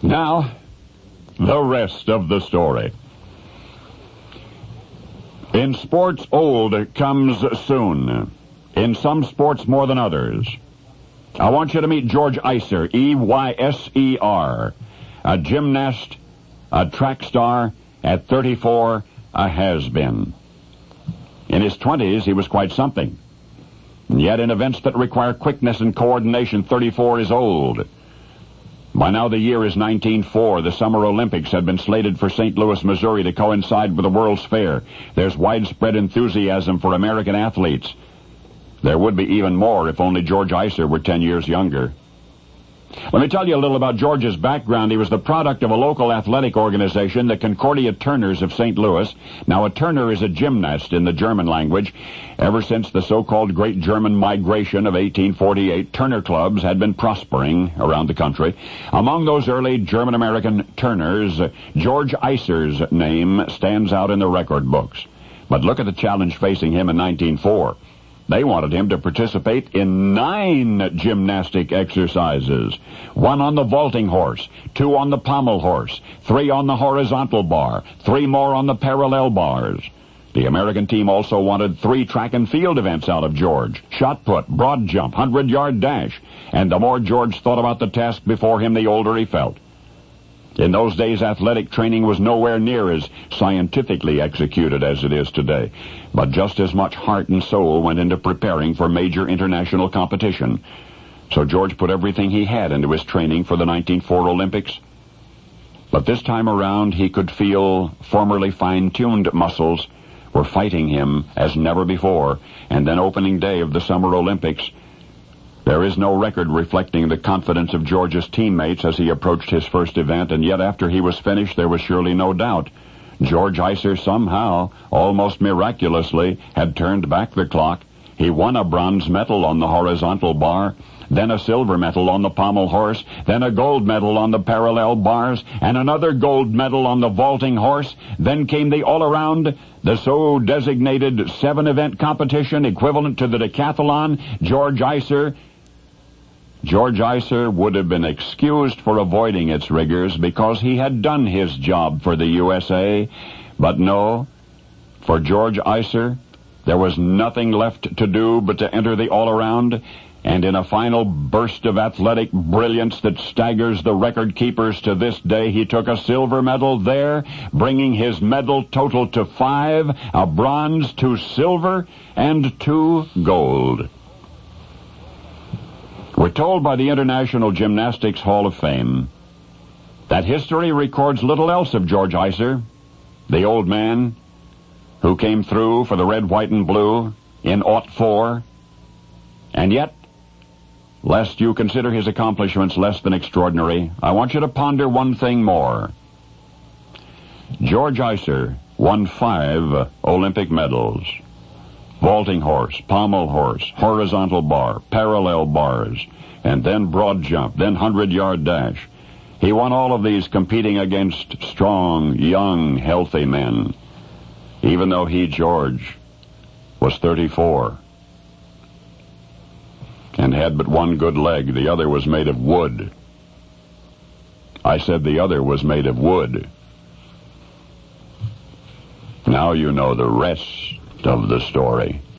Now, the rest of the story. In sports, old comes soon. In some sports more than others. I want you to meet George Eyser, E-Y-S-E-R, a gymnast, a track star, at 34, a has-been. In his 20s, he was quite something. And yet in events that require quickness and coordination, 34 is old. By now the year is 1904. The Summer Olympics had been slated for St. Louis, Missouri to coincide with the World's Fair. There's widespread enthusiasm for American athletes. There would be even more if only George Eyser were 10 years younger. Let me tell you a little about George's background. He was the product of a local athletic organization, the Concordia Turners of St. Louis. Now, a turner is a gymnast in the German language. Ever since the so-called Great German Migration of 1848, turner clubs had been prospering around the country. Among those early German-American turners, George Eyser's name stands out in the record books. But look at the challenge facing him in 1904. They wanted him to participate in 9 gymnastic exercises. 1 on the vaulting horse, 2 on the pommel horse, 3 on the horizontal bar, 3 more on the parallel bars. The American team also wanted 3 track and field events out of George. Shot put, broad jump, 100-yard dash. And the more George thought about the task before him, the older he felt. In those days, athletic training was nowhere near as scientifically executed as it is today. But just as much heart and soul went into preparing for major international competition. So George put everything he had into his training for the 1904 Olympics. But this time around, he could feel formerly fine-tuned muscles were fighting him as never before. And then opening day of the Summer Olympics, there is no record reflecting the confidence of George's teammates as he approached his first event, and yet after he was finished, there was surely no doubt. George Eyser somehow, almost miraculously, had turned back the clock. He won a bronze medal on the horizontal bar, then a silver medal on the pommel horse, then a gold medal on the parallel bars, and another gold medal on the vaulting horse. Then came the all-around, the so-designated 7-event competition equivalent to the decathlon. George Eyser would have been excused for avoiding its rigors because he had done his job for the USA. But no, for George Eyser, there was nothing left to do but to enter the all-around, and in a final burst of athletic brilliance that staggers the record keepers to this day, he took a silver medal there, bringing his medal total to 5, a bronze, 2 silver, and 2 gold. We're told by the International Gymnastics Hall of Fame that history records little else of George Eyser, the old man who came through for the red, white, and blue in '04. And yet, lest you consider his accomplishments less than extraordinary, I want you to ponder one thing more. George Eyser won 5 Olympic medals. Vaulting horse, pommel horse, horizontal bar, parallel bars, and then broad jump, then 100-yard dash. He won all of these competing against strong, young, healthy men, even though he, George, was 34 and had but one good leg. The other was made of wood. I said the other was made of wood. Now you know the rest of the story.